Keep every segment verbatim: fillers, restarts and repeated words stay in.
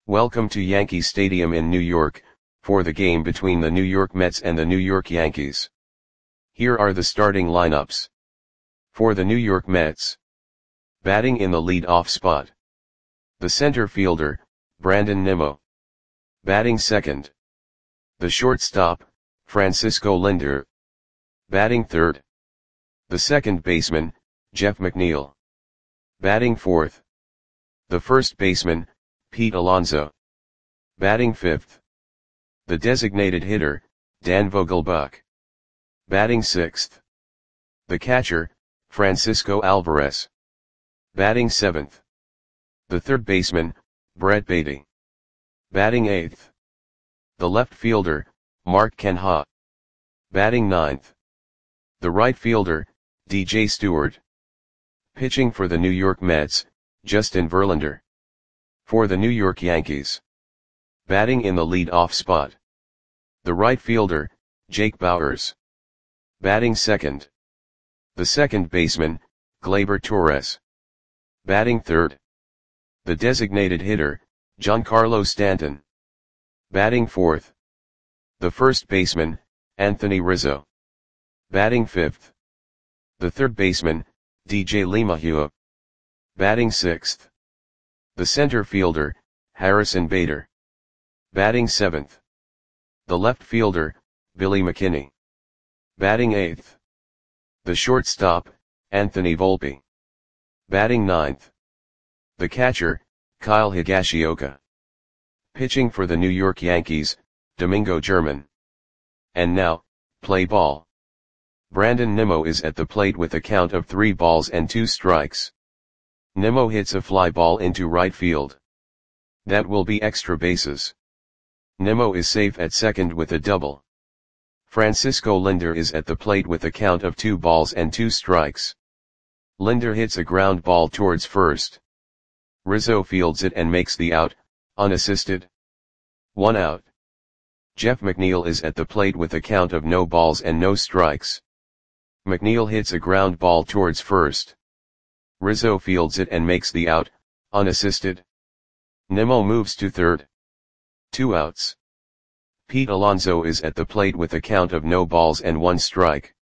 Welcome to Yankee Stadium in New York, for the game between the New York Mets and the New York Yankees. Here are the starting lineups. For the New York Mets. Batting in the lead-off spot. The center fielder, Brandon Nimmo. Batting second. The shortstop, Francisco Lindor. Batting third. The second baseman, Jeff McNeil. Batting fourth. The first baseman, Pete Alonso. Batting fifth. The designated hitter, Dan Vogelbach. Batting sixth. The catcher, Francisco Alvarez. Batting seventh. The third baseman, Brett Baty. Batting eighth. The left fielder, Mark Canha. Batting ninth. The right fielder, D J Stewart. Pitching for the New York Mets, Justin Verlander. For the New York Yankees. Batting in the lead-off spot. The right fielder, Jake Bauers. Batting second. The second baseman, Gleyber Torres. Batting third. The designated hitter, Giancarlo Stanton. Batting fourth. The first baseman, Anthony Rizzo. Batting fifth. The third baseman, D J LeMahieu. Batting sixth. The center fielder, Harrison Bader. Batting seventh. The left fielder, Billy McKinney. Batting eighth. The shortstop, Anthony Volpe. Batting ninth. The catcher, Kyle Higashioka. Pitching for the New York Yankees, Domingo German. And now, play ball. Brandon Nimmo is at the plate with a count of three balls and two strikes. Nimmo hits a fly ball into right field. That will be extra bases. Nimmo is safe at second with a double. Francisco Lindor is at the plate with a count of two balls and two strikes. Lindor hits a ground ball towards first. Rizzo fields it and makes the out, unassisted. One out. Jeff McNeil is at the plate with a count of no balls and no strikes. McNeil hits a ground ball towards first. Rizzo fields it and makes the out, unassisted. Nimmo moves to third. Two outs. Pete Alonso is at the plate with a count of no balls and one strike.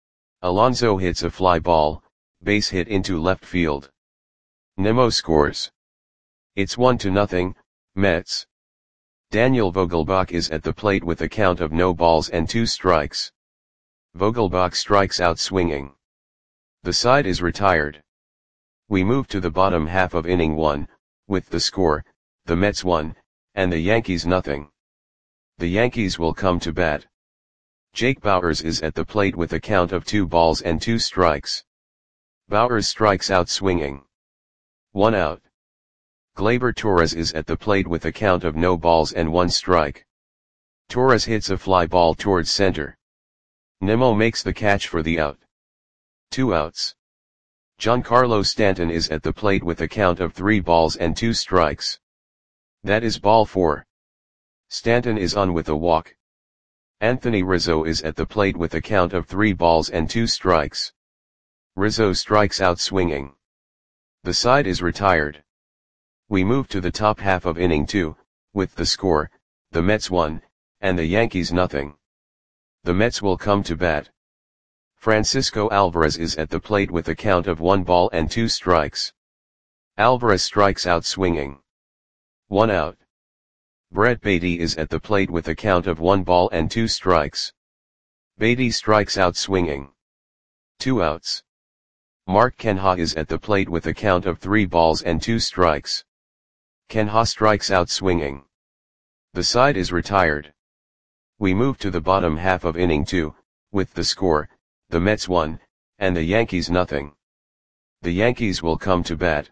Alonso hits a fly ball, base hit into left field. Nimmo scores. It's one to nothing, Mets. Daniel Vogelbach is at the plate with a count of no balls and two strikes. Vogelbach strikes out swinging. The side is retired. We move to the bottom half of inning one, with the score, the Mets one, and the Yankees nothing. The Yankees will come to bat. Jake Bauers is at the plate with a count of two balls and two strikes. Bauers strikes out swinging. One out. Gleyber Torres is at the plate with a count of no balls and one strike. Torres hits a fly ball towards center. Nimmo makes the catch for the out. Two outs. Giancarlo Stanton is at the plate with a count of three balls and two strikes. That is ball four. Stanton is on with a walk. Anthony Rizzo is at the plate with a count of three balls and two strikes. Rizzo strikes out swinging. The side is retired. We move to the top half of inning two, with the score, the Mets one, and the Yankees nothing. The Mets will come to bat. Francisco Alvarez is at the plate with a count of one ball and two strikes. Alvarez strikes out swinging. One out. Brett Baty is at the plate with a count of one ball and two strikes. Baty strikes out swinging. Two outs. Mark Canha is at the plate with a count of three balls and two strikes. Canha strikes out swinging. The side is retired. We move to the bottom half of inning two, with the score, the Mets one, and the Yankees nothing. The Yankees will come to bat.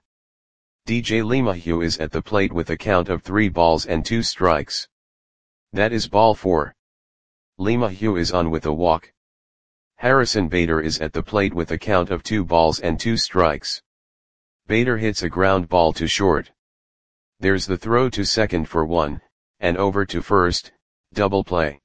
D J LeMahieu is at the plate with a count of three balls and two strikes. That is ball four. LeMahieu is on with a walk. Harrison Bader is at the plate with a count of two balls and two strikes. Bader hits a ground ball to short. There's the throw to second for one, and over to first, double play.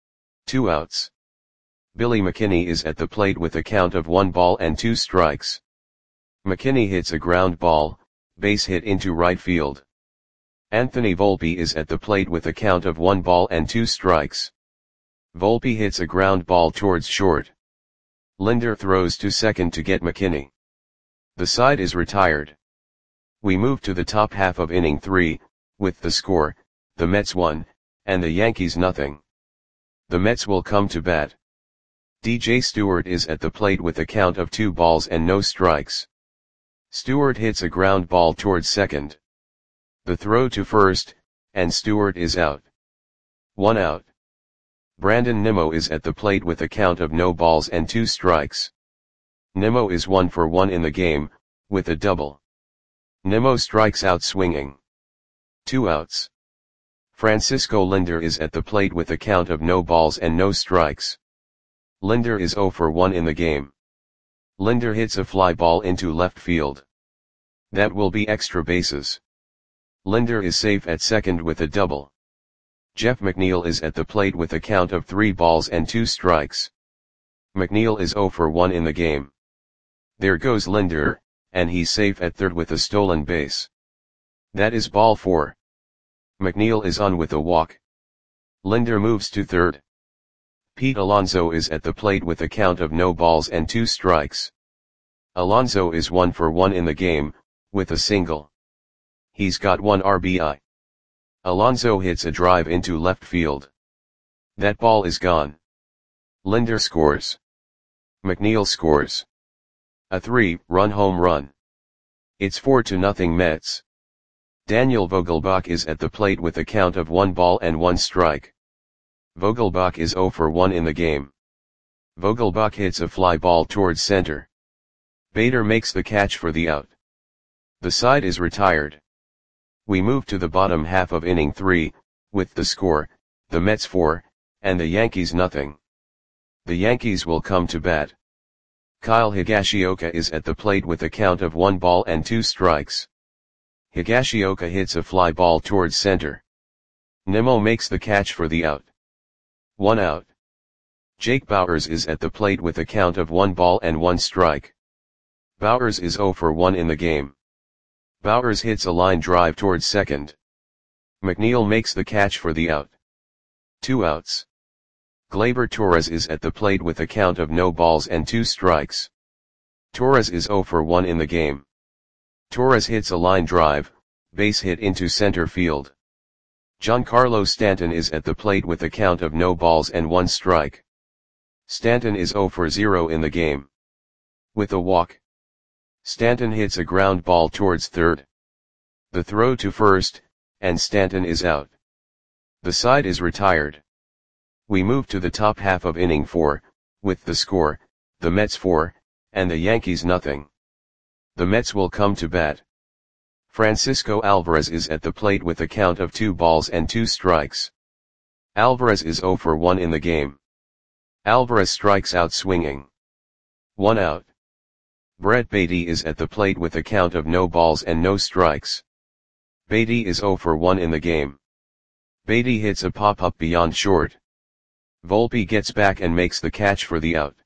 Two outs. Billy McKinney is at the plate with a count of one ball and two strikes. McKinney hits a ground ball, base hit into right field. Anthony Volpe is at the plate with a count of one ball and two strikes. Volpe hits a ground ball towards short. Linder throws to second to get McKinney. The side is retired. We move to the top half of inning three, with the score, the Mets one, and the Yankees nothing. The Mets will come to bat. D J Stewart is at the plate with a count of two balls and no strikes. Stewart hits a ground ball towards second. The throw to first, and Stewart is out. One out. Brandon Nimmo is at the plate with a count of no balls and two strikes. Nimmo is one for one in the game, with a double. Nimmo strikes out swinging. Two outs. Francisco Linder is at the plate with a count of no balls and no strikes. Linder is zero for one in the game. Linder hits a fly ball into left field. That will be extra bases. Linder is safe at second with a double. Jeff McNeil is at the plate with a count of three balls and two strikes. McNeil is zero for one in the game. There goes Linder, and he's safe at third with a stolen base. That is ball four. McNeil is on with a walk. Linder moves to third. Pete Alonso is at the plate with a count of no balls and two strikes. Alonso is one for one in the game, with a single. He's got one R B I. Alonso hits a drive into left field. That ball is gone. Linder scores. McNeil scores. A three-run home run. It's four to nothing Mets. Daniel Vogelbach is at the plate with a count of one ball and one strike. Vogelbach is zero for one in the game. Vogelbach hits a fly ball towards center. Bader makes the catch for the out. The side is retired. We move to the bottom half of inning three, with the score, the Mets four, and the Yankees nothing. The Yankees will come to bat. Kyle Higashioka is at the plate with a count of one ball and two strikes. Higashioka hits a fly ball towards center. Nimmo makes the catch for the out. One out. Jake Bauers is at the plate with a count of one ball and one strike. Bauers is zero for one in the game. Bauers hits a line drive towards second. McNeil makes the catch for the out. Two outs. Gleyber Torres is at the plate with a count of no balls and two strikes. Torres is zero for one in the game. Torres hits a line drive, base hit into center field. Giancarlo Stanton is at the plate with a count of no balls and one strike. Stanton is zero for zero in the game. With a walk. Stanton hits a ground ball towards third. The throw to first, and Stanton is out. The side is retired. We move to the top half of inning four, with the score, the Mets four, and the Yankees nothing. The Mets will come to bat. Francisco Alvarez is at the plate with a count of two balls and two strikes. Alvarez is zero for one in the game. Alvarez strikes out swinging. One out. Brett Baty is at the plate with a count of no balls and no strikes. Baty is zero for one in the game. Baty hits a pop-up beyond short. Volpe gets back and makes the catch for the out.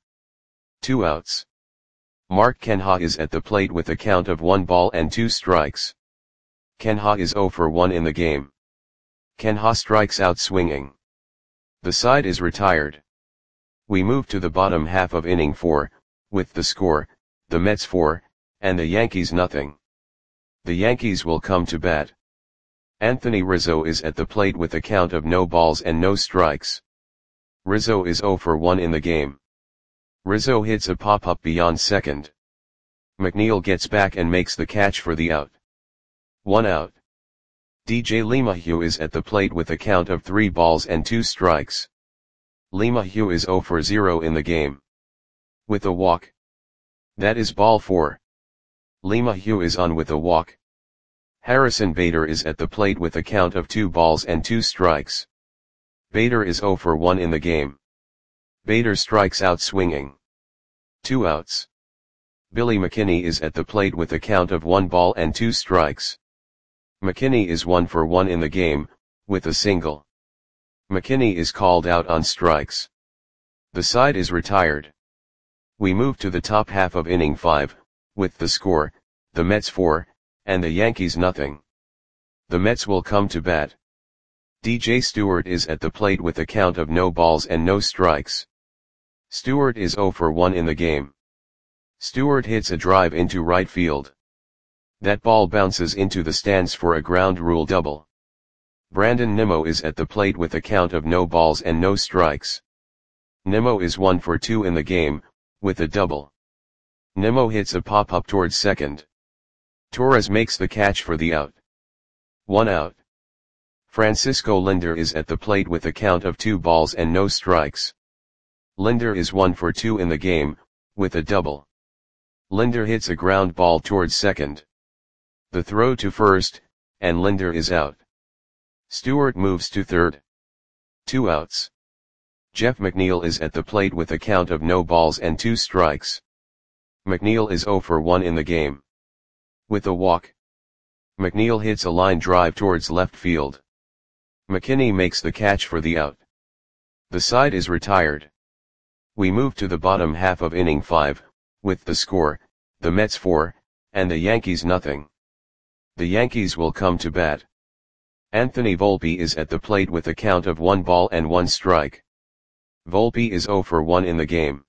Two outs. Mark Canha is at the plate with a count of one ball and two strikes. Canha is zero for one in the game. Canha strikes out swinging. The side is retired. We move to the bottom half of inning four, with the score, the Mets four, and the Yankees nothing. The Yankees will come to bat. Anthony Rizzo is at the plate with a count of no balls and no strikes. Rizzo is zero for one in the game. Rizzo hits a pop-up beyond second. McNeil gets back and makes the catch for the out. One out. D J LeMahieu is at the plate with a count of three balls and two strikes. LeMahieu is zero for zero in the game. With a walk. That is ball four. LeMahieu is on with a walk. Harrison Bader is at the plate with a count of two balls and two strikes. Bader is zero for one in the game. Bader strikes out swinging. Two outs. Billy McKinney is at the plate with a count of one ball and two strikes. McKinney is one for one in the game, with a single. McKinney is called out on strikes. The side is retired. We move to the top half of inning five, with the score, the Mets four, and the Yankees nothing. The Mets will come to bat. D J Stewart is at the plate with a count of no balls and no strikes. Stewart is zero for one in the game. Stewart hits a drive into right field. That ball bounces into the stands for a ground rule double. Brandon Nimmo is at the plate with a count of no balls and no strikes. Nimmo is one for two in the game, with a double. Nimmo hits a pop-up towards second. Torres makes the catch for the out. One out. Francisco Linder is at the plate with a count of two balls and no strikes. Linder is one for two in the game, with a double. Linder hits a ground ball towards second. The throw to first, and Linder is out. Stewart moves to third. Two outs. Jeff McNeil is at the plate with a count of no balls and two strikes. McNeil is zero for one in the game. With a walk. McNeil hits a line drive towards left field. McKinney makes the catch for the out. The side is retired. We move to the bottom half of inning five, with the score, the Mets four, and the Yankees nothing. The Yankees will come to bat. Anthony Volpe is at the plate with a count of one ball and one strike. Volpe is zero for one in the game.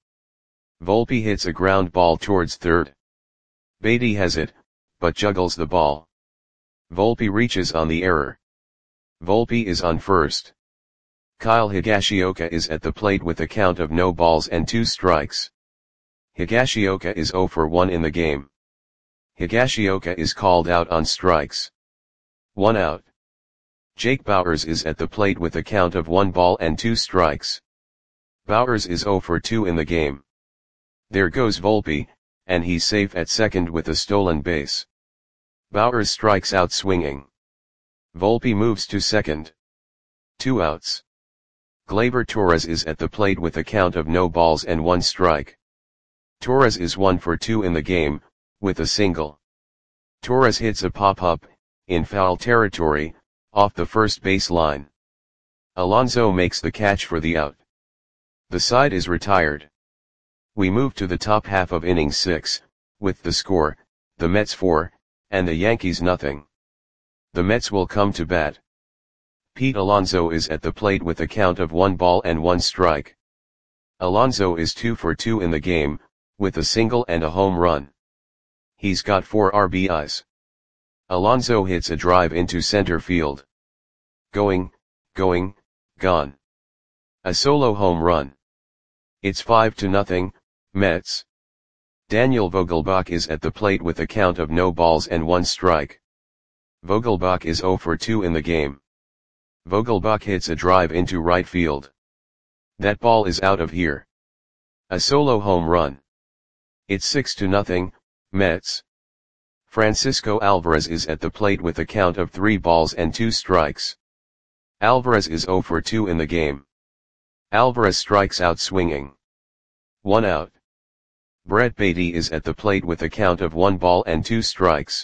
Volpe hits a ground ball towards third. Beatty has it, but juggles the ball. Volpe reaches on the error. Volpe is on first. Kyle Higashioka is at the plate with a count of no balls and two strikes. Higashioka is zero for one in the game. Higashioka is called out on strikes. One out. Jake Bauers is at the plate with a count of one ball and two strikes. Bauers is zero for two in the game. There goes Volpe, and he's safe at second with a stolen base. Bauers strikes out swinging. Volpe moves to second. Two outs. Gleyber Torres is at the plate with a count of no balls and one strike. Torres is one for two in the game, with a single. Torres hits a pop-up, in foul territory, off the first base line. Alonso makes the catch for the out. The side is retired. We move to the top half of inning six, with the score, the Mets four, and the Yankees nothing. The Mets will come to bat. Pete Alonso is at the plate with a count of one ball and one strike. Alonso is two for two in the game, with a single and a home run. He's got four R B Is. Alonso hits a drive into center field. Going, going, gone. A solo home run. It's five to nothing, Mets. Daniel Vogelbach is at the plate with a count of no balls and one strike. Vogelbach is zero for two in the game. Vogelbach hits a drive into right field. That ball is out of here. A solo home run. It's six to nothing, Mets. Francisco Alvarez is at the plate with a count of three balls and two strikes. Alvarez is zero for two in the game. Alvarez strikes out swinging. One out. Brett Beatty is at the plate with a count of one ball and two strikes.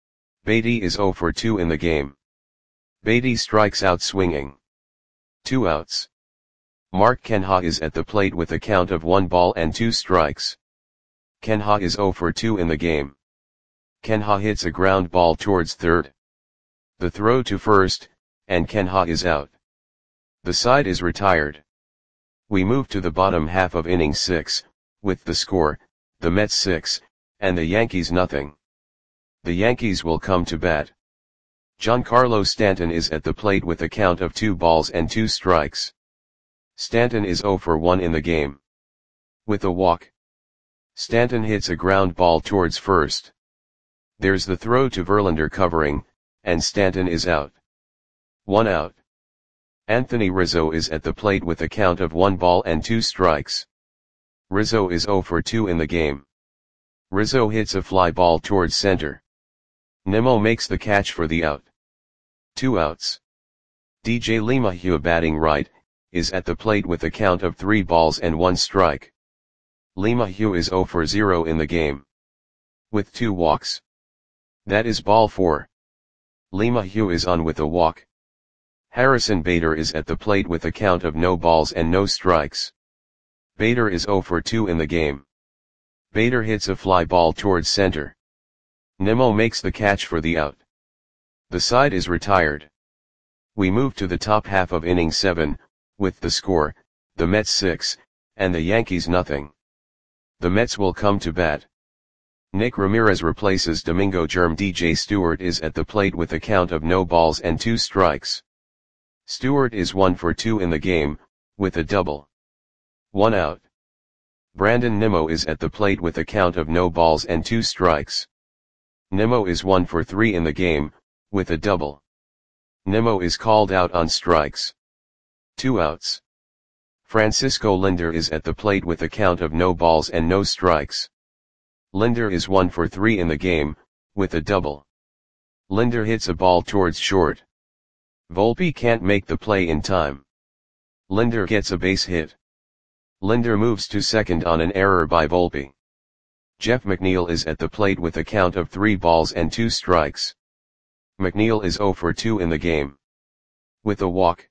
Beatty is zero for two in the game. Beatty strikes out swinging. Two outs. Mark Canha is at the plate with a count of one ball and two strikes. Canha is zero for two in the game. Canha hits a ground ball towards third. The throw to first, and Canha is out. The side is retired. We move to the bottom half of inning six, with the score, the Mets six, and the Yankees nothing. The Yankees will come to bat. Giancarlo Stanton is at the plate with a count of two balls and two strikes. Stanton is zero for one in the game. With a walk. Stanton hits a ground ball towards first. There's the throw to Verlander covering, and Stanton is out. One out. Anthony Rizzo is at the plate with a count of one ball and two strikes. Rizzo is zero for two in the game. Rizzo hits a fly ball towards center. Nimmo makes the catch for the out. Two outs. D J LeMahieu batting right, is at the plate with a count of three balls and one strike. LeMahieu is zero for zero in the game. With two walks. That is ball four. LeMahieu is on with a walk. Harrison Bader is at the plate with a count of no balls and no strikes. Bader is zero for two in the game. Bader hits a fly ball towards center. Nimmo makes the catch for the out. The side is retired. We move to the top half of inning seven, with the score, the Mets six, and the Yankees nothing. The Mets will come to bat. Nick Ramirez replaces Domingo Germ. D J Stewart is at the plate with a count of no balls and two strikes. Stewart is one for two in the game, with a double. One out. Brandon Nimmo is at the plate with a count of no balls and two strikes. Nimmo is one for three in the game, with a double. Nimmo is called out on strikes. Two outs. Francisco Lindor is at the plate with a count of no balls and no strikes. Lindor is one for three in the game, with a double. Lindor hits a ball towards short. Volpe can't make the play in time. Lindor gets a base hit. Lindor moves to second on an error by Volpe. Jeff McNeil is at the plate with a count of three balls and two strikes. McNeil is zero for two in the game. With a walk.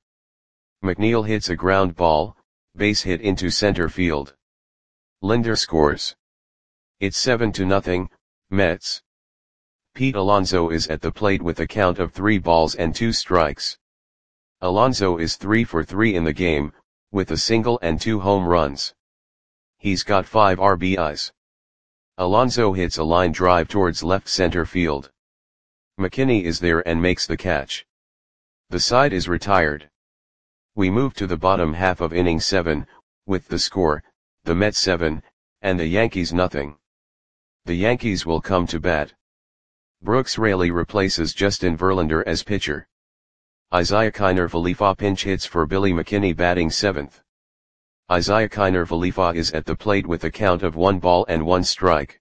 McNeil hits a ground ball, base hit into center field. Lindor scores. It's seven to nothing, Mets. Pete Alonso is at the plate with a count of three balls and two strikes. Alonso is three for three in the game, with a single and two home runs. He's got five R B Is. Alonso hits a line drive towards left center field. McKinney is there and makes the catch. The side is retired. We move to the bottom half of inning seven, with the score, the Mets seven, and the Yankees nothing. The Yankees will come to bat. Brooks Raley replaces Justin Verlander as pitcher. Isaiah Kiner Falefa pinch hits for Billy McKinney batting seventh. Isaiah Kiner Falefa is at the plate with a count of one ball and one strike.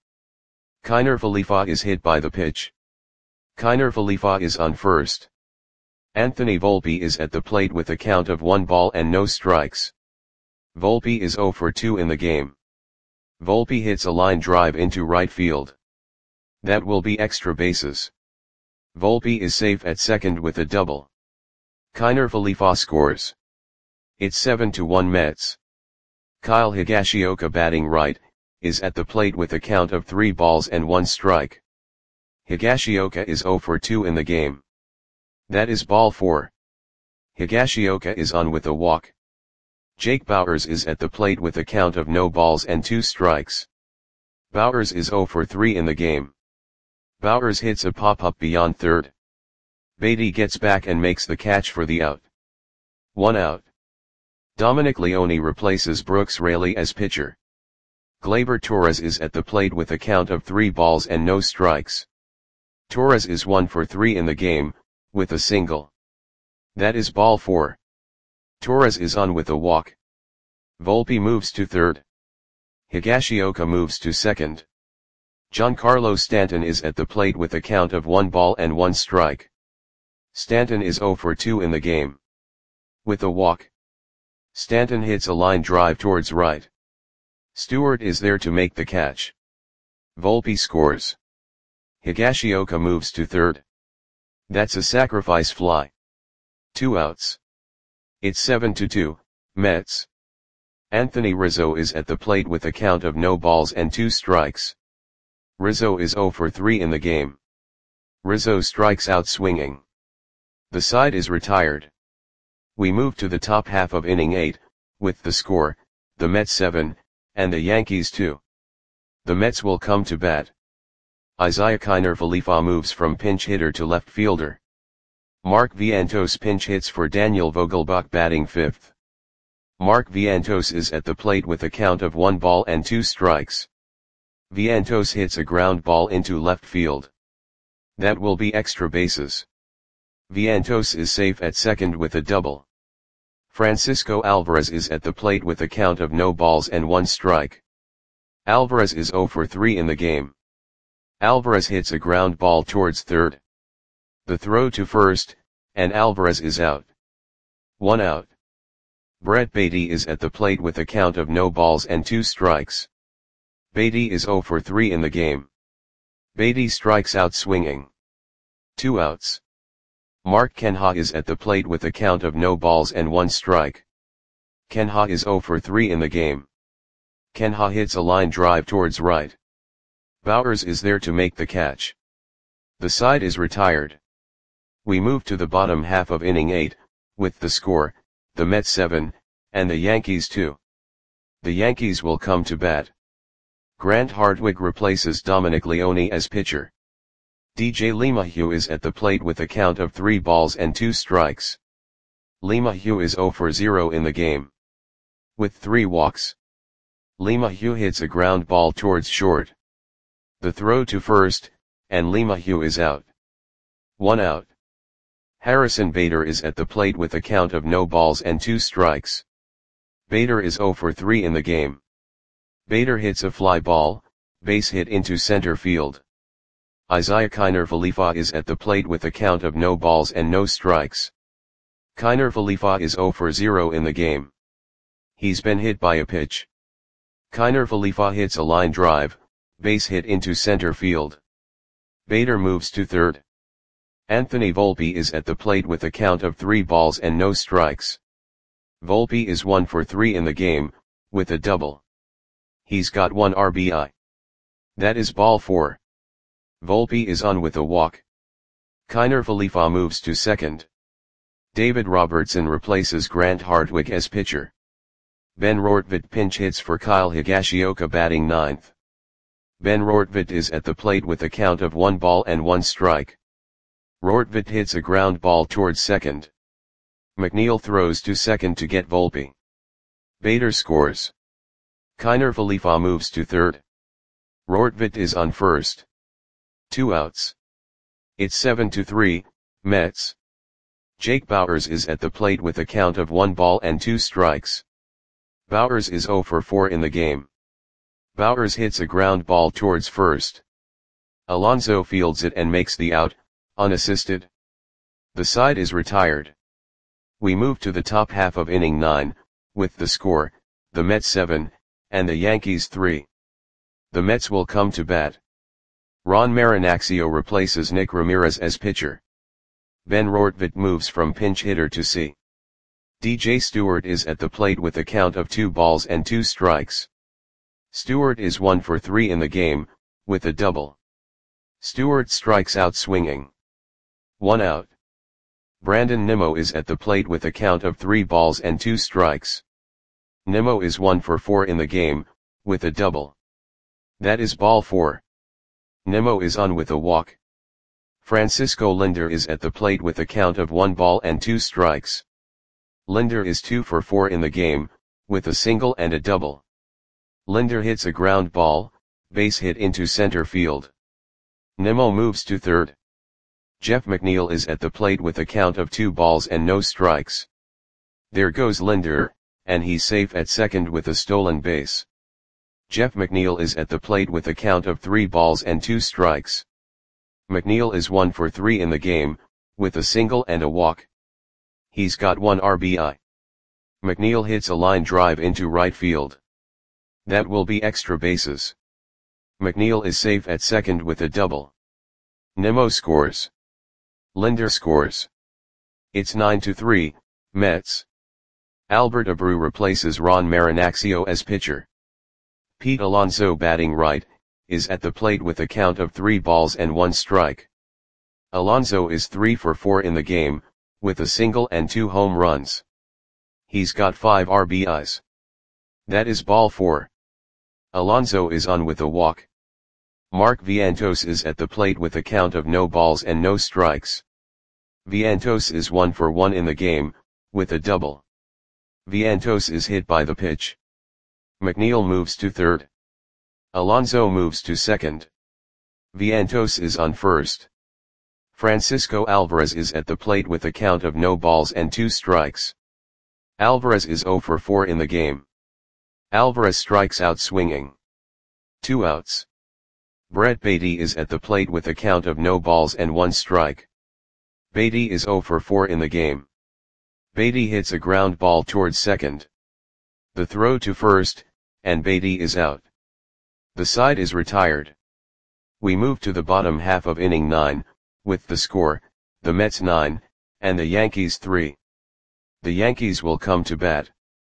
Kiner Falefa is hit by the pitch. Kiner Falefa is on first. Anthony Volpe is at the plate with a count of one ball and no strikes. Volpe is zero for two in the game. Volpe hits a line drive into right field. That will be extra bases. Volpe is safe at second with a double. Kiner Falefa scores. It's seven to one Mets. Kyle Higashioka batting right, is at the plate with a count of three balls and one strike. Higashioka is zero for two in the game. That is ball four. Higashioka is on with a walk. Jake Bauers is at the plate with a count of no balls and two strikes. Bauers is zero for three in the game. Bauers hits a pop-up beyond third. Beatty gets back and makes the catch for the out. One out. Dominic Leone replaces Brooks Raley as pitcher. Gleyber Torres is at the plate with a count of three balls and no strikes. Torres is one for three in the game, with a single. That is ball four. Torres is on with a walk. Volpe moves to third. Higashioka moves to second. Giancarlo Stanton is at the plate with a count of one ball and one strike. Stanton is zero for two in the game. With a walk. Stanton hits a line drive towards right. Stewart is there to make the catch. Volpe scores. Higashioka moves to third. That's a sacrifice fly. Two outs. It's seven to two, Mets. Anthony Rizzo is at the plate with a count of no balls and two strikes. Rizzo is zero for three in the game. Rizzo strikes out swinging. The side is retired. We move to the top half of inning eight, with the score, the Mets seven, and the Yankees two. The Mets will come to bat. Isaiah Kiner Falefa moves from pinch hitter to left fielder. Mark Vientos pinch hits for Daniel Vogelbach batting fifth. Mark Vientos is at the plate with a count of one ball and two strikes. Vientos hits a ground ball into left field. That will be extra bases. Vientos is safe at second with a double. Francisco Alvarez is at the plate with a count of no balls and one strike. Alvarez is zero for three in the game. Alvarez hits a ground ball towards third. The throw to first, and Alvarez is out. One out. Brett Beatty is at the plate with a count of no balls and two strikes. Beatty is zero for three in the game. Beatty strikes out swinging. Two outs. Mark Canha is at the plate with a count of no balls and one strike. Canha is zero for three in the game. Canha hits a line drive towards right. Bauers is there to make the catch. The side is retired. We move to the bottom half of inning eight, with the score, the Mets seven, and the Yankees two. The Yankees will come to bat. Grant Hartwig replaces Dominic Leone as pitcher. D J LeMahieu is at the plate with a count of three balls and two strikes. LeMahieu is zero for zero in the game. With three walks. LeMahieu hits a ground ball towards short. The throw to first, and LeMahieu is out. One out. Harrison Bader is at the plate with a count of no balls and two strikes. Bader is zero for three in the game. Bader hits a fly ball, base hit into center field. Isaiah Kiner Falefa is at the plate with a count of no balls and no strikes. Kiner Falefa is zero for zero in the game. He's been hit by a pitch. Kiner Falefa hits a line drive, base hit into center field. Bader moves to third. Anthony Volpe is at the plate with a count of three balls and no strikes. Volpe is one for three in the game, with a double. He's got one R B I. That is ball four. Volpe is on with a walk. Kiner Falefa moves to second. David Robertson replaces Grant Hartwig as pitcher. Ben Rortvedt pinch hits for Kyle Higashioka batting ninth. Ben Rortvedt is at the plate with a count of one ball and one strike. Rortvedt hits a ground ball towards second. McNeil throws to second to get Volpe. Bader scores. Kiner Falefa moves to third. Rortvedt is on first. Two outs. It's seven to three, Mets. Jake Bauers is at the plate with a count of one ball and two strikes. Bauers is zero for four in the game. Bauers hits a ground ball towards first. Alonso fields it and makes the out, unassisted. The side is retired. We move to the top half of inning nine, with the score, the Mets seven, and the Yankees three. The Mets will come to bat. Ron Marinaccio replaces Nick Ramirez as pitcher. Ben Rortvedt moves from pinch hitter to C. D J Stewart is at the plate with a count of two balls and two strikes. Stewart is one for three in the game, with a double. Stewart strikes out swinging. One out. Brandon Nimmo is at the plate with a count of three balls and two strikes. Nimmo is one for four in the game, with a double. That is ball four. Nimmo is on with a walk. Francisco Lindor is at the plate with a count of one ball and two strikes. Lindor is two for four in the game, with a single and a double. Lindor hits a ground ball, base hit into center field. Nimmo moves to third. Jeff McNeil is at the plate with a count of two balls and no strikes. There goes Lindor, and he's safe at second with a stolen base. Jeff McNeil is at the plate with a count of three balls and two strikes. McNeil is one for three in the game, with a single and a walk. He's got one R B I. McNeil hits a line drive into right field. That will be extra bases. McNeil is safe at second with a double. Nimmo scores. Lindor scores. It's nine to three, Mets. Albert Abreu replaces Ron Marinaccio as pitcher. Pete Alonso batting right, is at the plate with a count of three balls and one strike. Alonso is three for four in the game, with a single and two home runs. He's got five R B Is. That is ball four. Alonso is on with a walk. Mark Vientos is at the plate with a count of no balls and no strikes. Vientos is one for one in the game, with a double. Vientos is hit by the pitch. McNeil moves to third. Alonso moves to second. Vientos is on first. Francisco Alvarez is at the plate with a count of no balls and two strikes. Alvarez is zero for four in the game. Alvarez strikes out swinging. Two outs. Brett Baty is at the plate with a count of no balls and one strike. Baty is zero for four in the game. Baty hits a ground ball towards second. The throw to first, and Baty is out. The side is retired. We move to the bottom half of inning nine, with the score, the Mets nine, and the Yankees three. The Yankees will come to bat.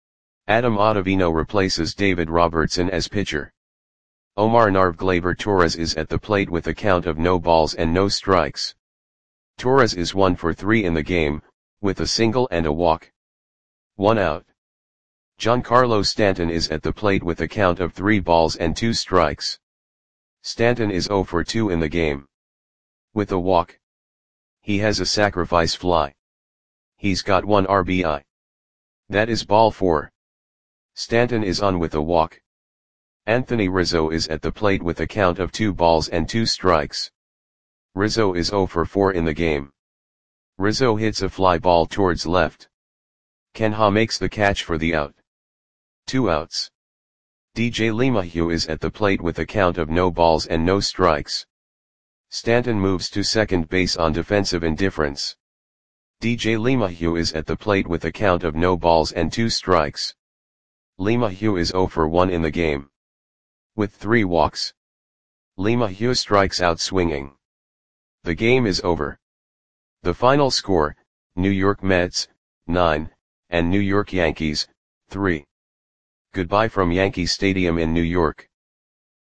Adam Ottavino replaces David Robertson as pitcher. Omar Narv Gleyber Torres is at the plate with a count of no balls and no strikes. Torres is one for three in the game, with a single and a walk. One out. Giancarlo Stanton is at the plate with a count of three balls and two strikes. Stanton is zero for two in the game. With a walk. He has a sacrifice fly. He's got one R B I. That is ball four. Stanton is on with a walk. Anthony Rizzo is at the plate with a count of two balls and two strikes. Rizzo is zero for four in the game. Rizzo hits a fly ball towards left. Kenha makes the catch for the out. Two outs. D J LeMahieu is at the plate with a count of no balls and no strikes. Stanton moves to second base on defensive indifference. D J LeMahieu is at the plate with a count of no balls and two strikes. LeMahieu is zero for one in the game. With three walks. LeMahieu strikes out swinging. The game is over. The final score, New York Mets, nine, and New York Yankees, three. Goodbye from Yankee Stadium in New York.